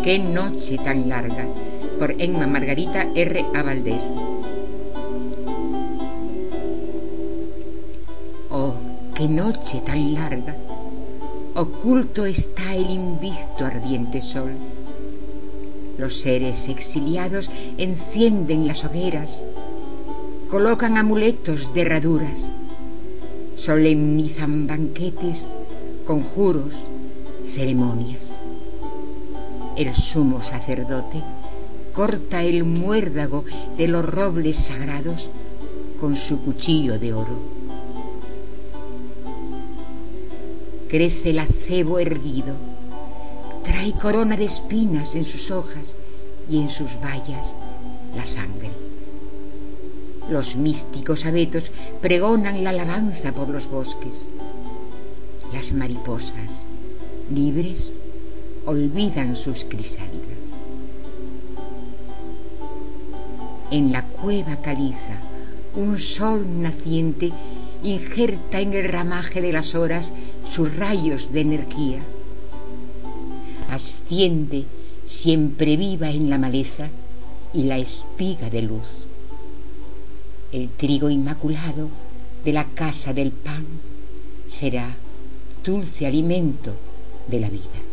Qué noche tan larga, por Emma Margarita R. A. Valdés. Oh, qué noche tan larga. Oculto está el invisto ardiente sol. Los seres exiliados encienden las hogueras, colocan amuletos de herraduras, solemnizan banquetes, conjuros, ceremonias. El sumo sacerdote corta el muérdago de los robles sagrados con su cuchillo de oro. Crece el acebo erguido, trae corona de espinas en sus hojas y en sus bayas la sangre. Los místicos abetos pregonan la alabanza por los bosques. Las mariposas, libres, olvidan sus crisálidas. En la cueva caliza, un sol naciente injerta en el ramaje de las horas sus rayos de energía. Asciende siempre viva en la maleza y la espiga de luz. El trigo inmaculado de la casa del pan será dulce alimento de la vida.